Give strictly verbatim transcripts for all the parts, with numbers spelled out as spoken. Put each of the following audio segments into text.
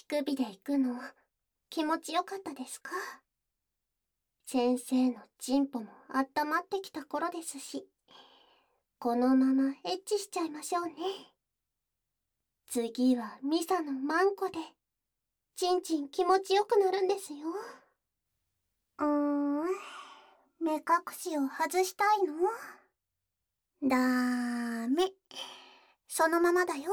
乳首で行くの気持ちよかったですか？先生のチンポも温まってきた頃ですし、このままエッチしちゃいましょうね。次はミサのマンコでチンチン気持ちよくなるんですよ。うーん、目隠しを外したいの？だーめ、そのままだよ。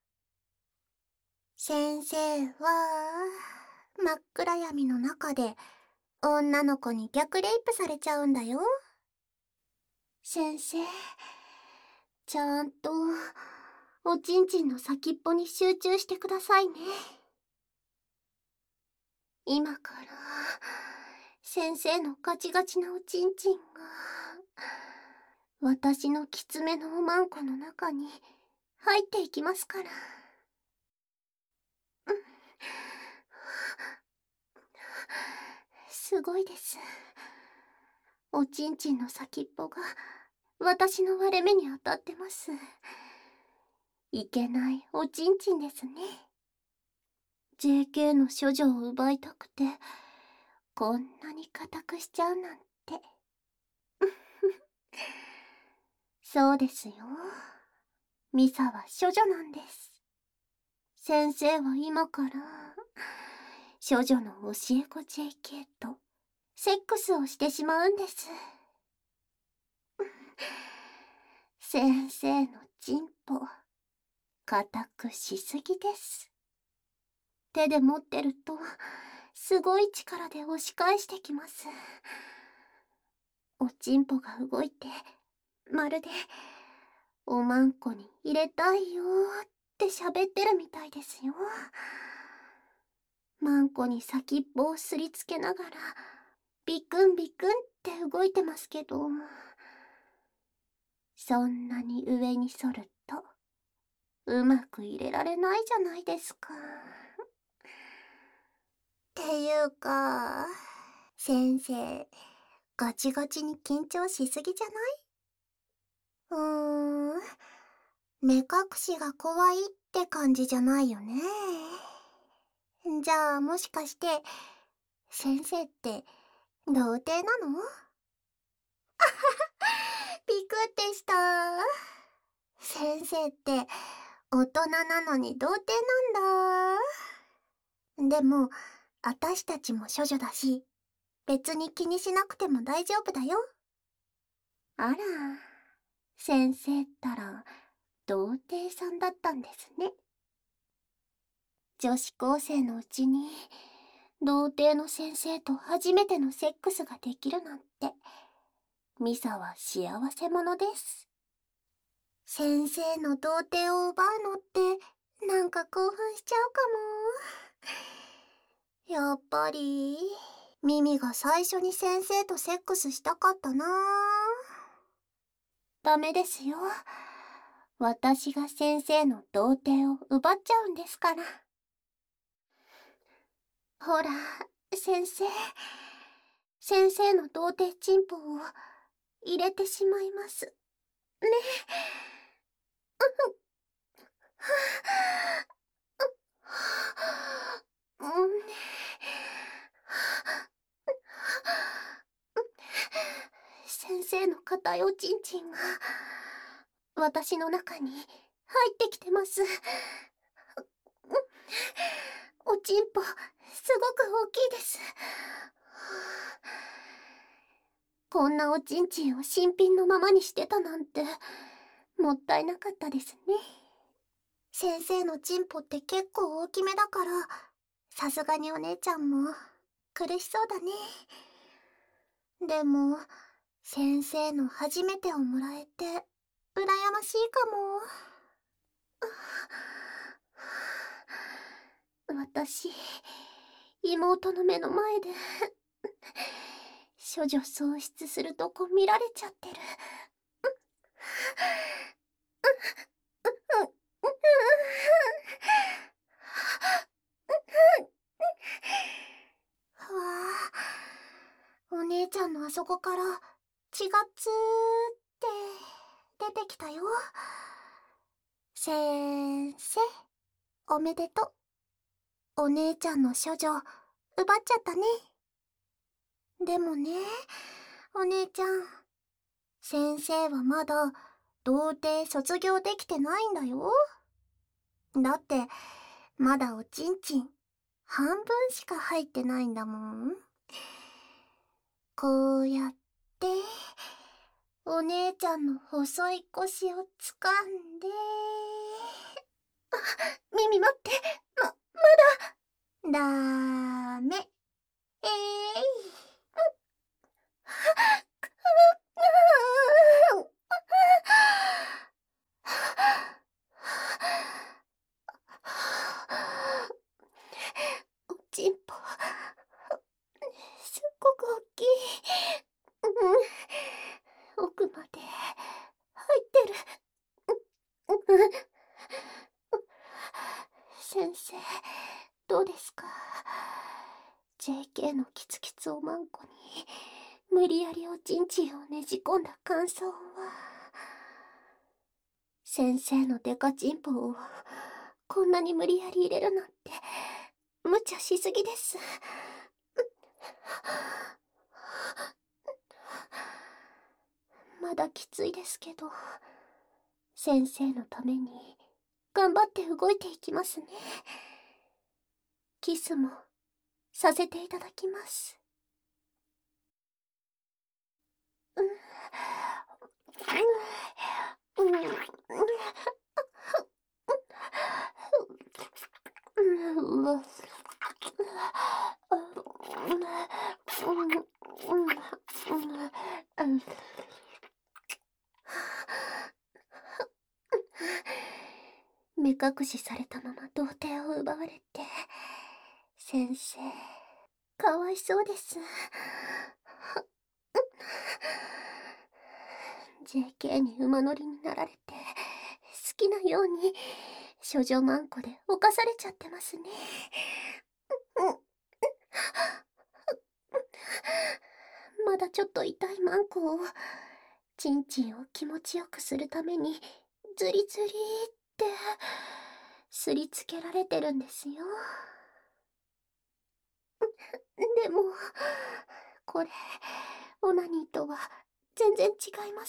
先生は真っ暗闇の中で女の子に逆レイプされちゃうんだよ。先生、ちゃんとおちんちんの先っぽに集中してくださいね。今から先生のガチガチなおちんちんが私のきつめのおまんこの中に入っていきますから。すごいです。おちんちんの先っぽが私の割れ目に当たってます。いけないおちんちんですね。ジェーケー の処女を奪いたくてこんなに固くしちゃうなんて。そうですよ。ミサは処女なんです。先生は今から処女の教え子 ジェーケー とセックスをしてしまうんです。先生のチンポ固くしすぎです。手で持ってるとすごい力で押し返してきます。おちんぽが動いてまるでおまんこに入れたいよーって喋ってるみたいですよ。まんこに先っぽをすりつけながらビクンビクンって動いてますけど、そんなに上に反るとうまく入れられないじゃないですか。っていうか、先生ガチガチに緊張しすぎじゃない？うーん、目隠しが怖いって感じじゃないよね。じゃあもしかして先生って童貞なの？びくってした。先生って大人なのに童貞なんだ。でも私たちも処女だし別に気にしなくても大丈夫だよ。あら、先生ったら童貞さんだったんですね。女子高生のうちに童貞の先生と初めてのセックスができるなんてミサは幸せ者です。先生の童貞を奪うのってなんか興奮しちゃうかも。やっぱりミミが最初に先生とセックスしたかったな。ダメですよ。私が先生の童貞を奪っちゃうんですから。ほら、先生。先生の童貞チンポを入れてしまいます。ね。うん。先生の硬いおちんちんが私の中に入ってきてます。おちんぽすごく大きいです。こんなおちんちんを新品のままにしてたなんてもったいなかったですね。先生のチンポって結構大きめだからさすがにお姉ちゃんも苦しそうだね。でも先生の初めてをもらえて羨ましいかも。私妹の目の前で処女喪失するとこ見られちゃってる。わあ、お姉ちゃんのあそこから血がツーって出てきたよ。先生おめでとう。 お姉ちゃんの処女奪っちゃったね。でもね、お姉ちゃん、先生はまだ童貞卒業できてないんだよ。だってまだおちんちん半分しか入ってないんだもん。こうやってお姉ちゃんの細い腰をつかんで、あ、耳待って、ま、まだ。だーめ。えーい。おちんぽ、すっごく大きい。うん、奥まで入ってる。先生、どうですか？ ジェーケー のキツキツおまんこに無理やりおちんちんをねじ込んだ感想は。先生のデカチンポをこんなに無理やり入れるなんて無茶しすぎです。まだきついですけど、先生のために頑張って動いていきますね。キスもさせていただきます。うん、うん、うん、うん、目隠しされたまま童貞を奪われて、先生かわいそうです。ジェーケー に馬乗りになられて好きなように処女マンコで犯されちゃってますね。まだちょっと痛いマンコをチンチンを気持ちよくするためにズリズリってすりつけられてるんですよ。でもこれオナニーとは全然違います。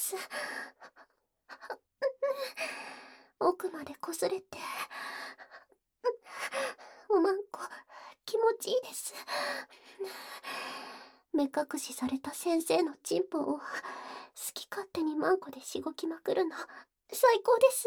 奥までこすれておまんこ気持ちいいです。目隠しされた先生のチンポを好き勝手にマンコでしごきまくるの最高です。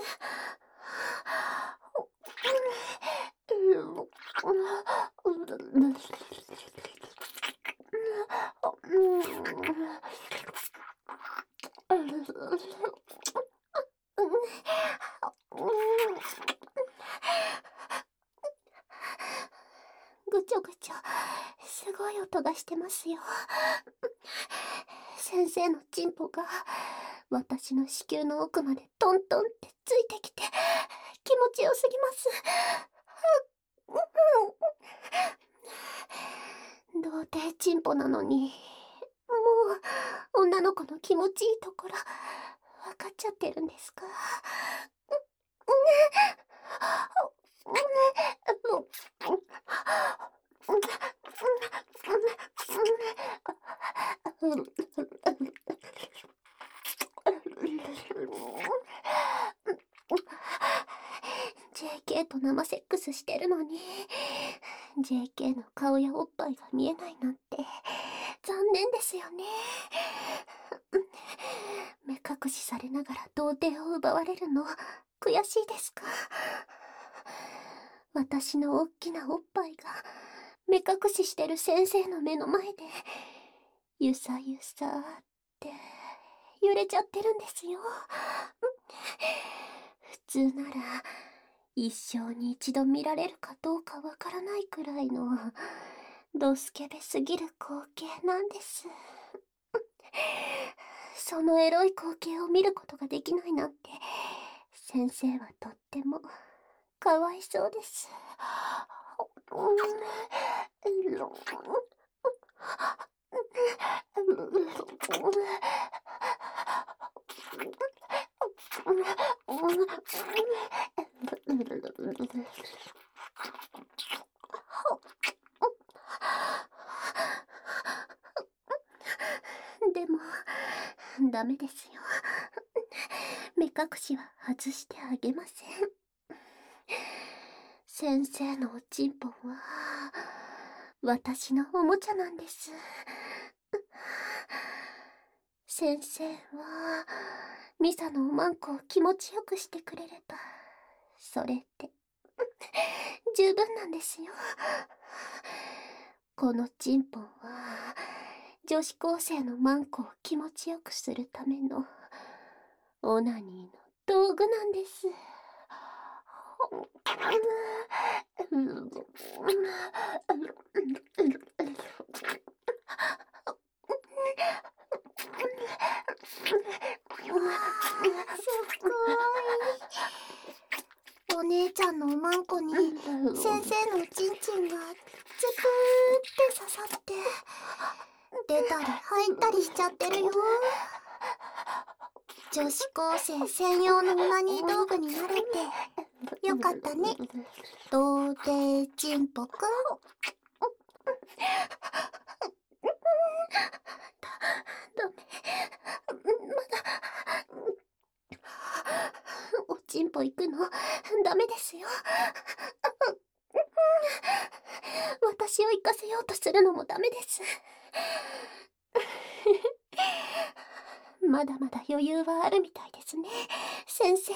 ぐちょぐちょすごい音がしてますよ。先生のチンポが私の子宮の奥までトントンってついてきて気持ちよすぎます。童貞チンポなのにもう女の子の気持ちいいところ分かっちゃってるんですか？ジェーケー と生セックスしてるのに ジェーケー の顔やおっぱいが見えないなんて残念ですよね。目隠しされながら童貞を奪われるの悔しいですか？私のおっきなおっぱいが目隠ししてる先生の目の前でゆさゆさって揺れちゃってるんですよ。普通なら一生に一度見られるかどうかわからないくらいのドスケベすぎる光景なんです。そのエロい光景を見ることができないなんて先生はとってもかわいそうです。 ダメですよ。目隠しは外してあげません。先生のおちんぽは私のおもちゃなんです。先生はミサのおまんこを気持ちよくしてくれればそれで十分なんですよ。このチンポンは女子高生のマンコを気持ちよくするためのオナニーの道具なんです。すごい。お姉ちゃんのおまんこに先生のおちんちんがズプーって刺さって出たり入ったりしちゃってるよ。女子高生専用のオナニー道具になれてよかったね、童貞ちんぽくん。ダメ、まだおちんぽ行くのダメですよ。私を行かせようとするのもダメです。まだまだ余裕はあるみたいですね、先生。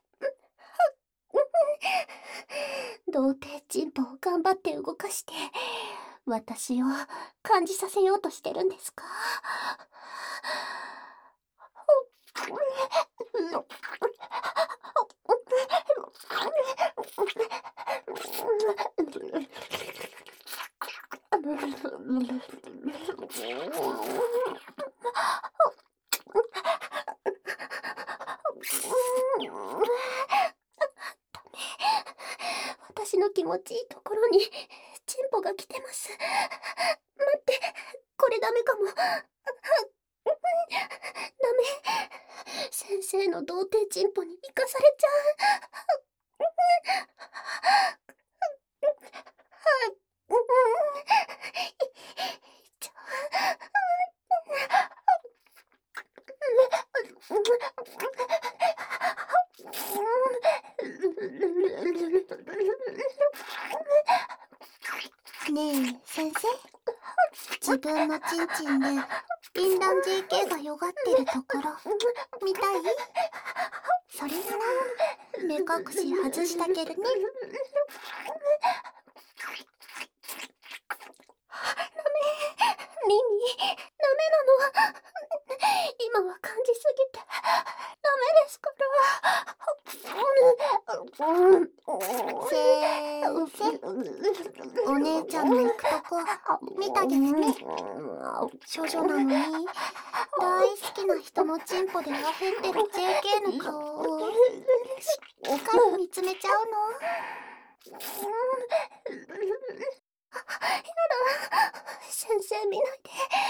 童貞チンポを頑張って動かして私を感じさせようとしてるんですか？私の気持ちいいところにチンポが来てます。待って、これダメかも。ダメ、先生の童貞チンポに生かされちゃう。ねえ先生、自分のチンチンで淫乱 ジェーケー がよがってるところ見たい？それなら目隠し外してあげるね。ミミ、ダメなの。今は感じすぎてダメですから。先生、お姉ちゃんの行くとこ見てあげてね。処女なのに大好きな人のチンポであふってる ジェーケー の顔をしっかり見つめちゃうの。やだ、先生見ないで。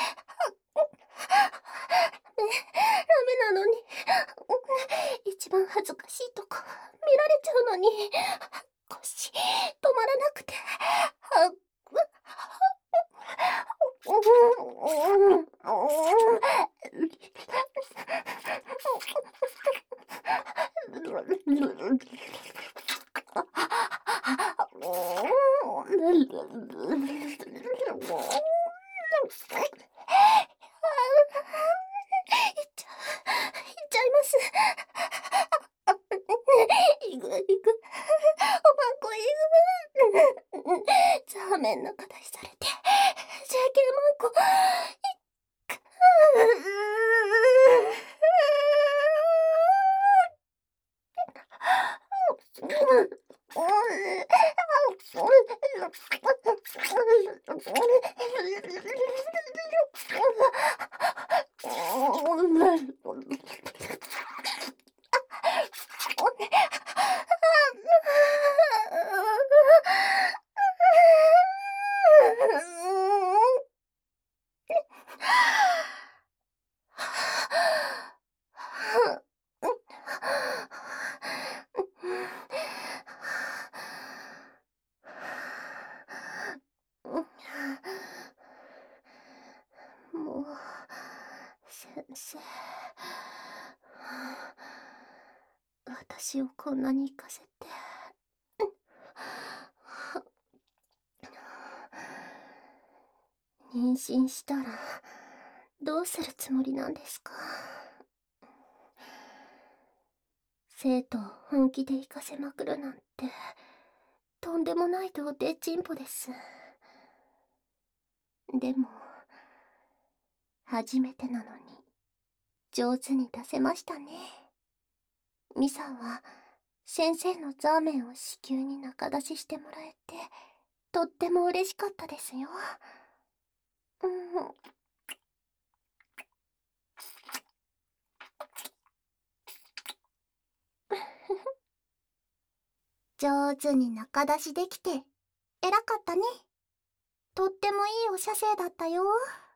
ダメなのに。一番恥ずかしいとこ見られちゃうのに腰止まらなくて。ザーメンの形されて ジェーケー マンコもう先生、私をこんなに行かせて。妊娠したらどうするつもりなんですか？生徒を本気で行かせまくるなんてとんでもない童貞チンポです。でも初めてなのに上手に出せましたね。ミさんは先生のザーメンを子宮に仲出ししてもらえてとっても嬉しかったですよ。うん。上手に仲出しできて偉かったね。とってもいいお写生だったよ。